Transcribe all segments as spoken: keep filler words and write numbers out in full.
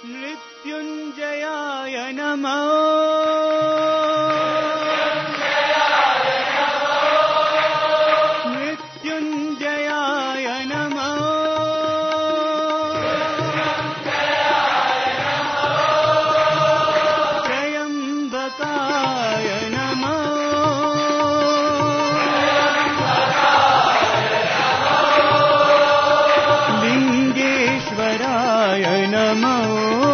मृत्युञ्जयाय नमः। मृत्युञ्जयाय नमः। त्र्यम्बकाय नमः। लिङ्गेश्वराय नमः।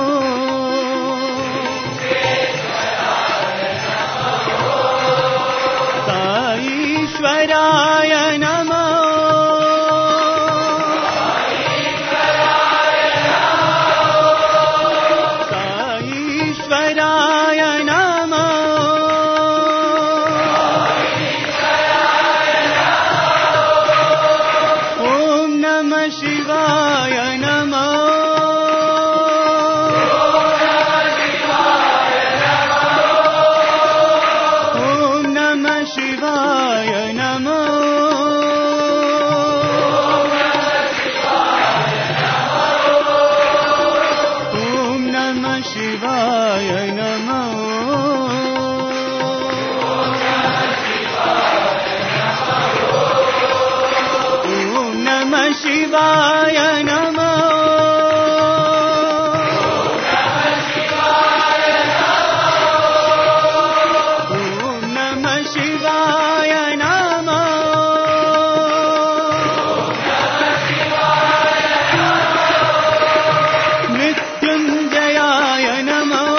साईश्वराय नमः। साईश्वराय नमः। ॐ नमः शिवाय नमः। शिवाय नमः। ॐ नमः शिवाय नमः। ॐ नमः शिवाय नमः। शिवाय नमः। मृत्युञ्जयाय नमः।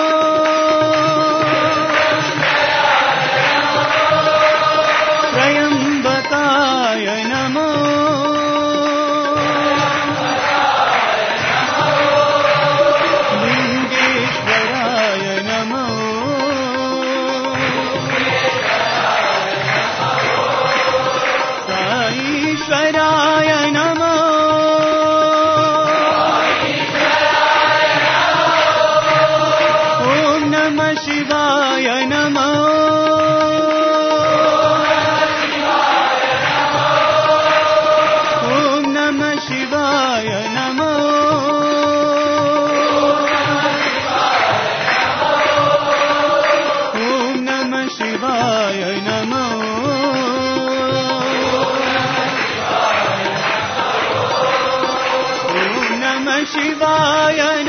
त्र्यम्बकाय नमः। लिङ्गेश्वराय नमः। ईश्वराय नमः। ॐ नमः शिवाय नमः। ॐ नमः शिवाय नमः। ॐ नमः शिवाय नमः। शिवाय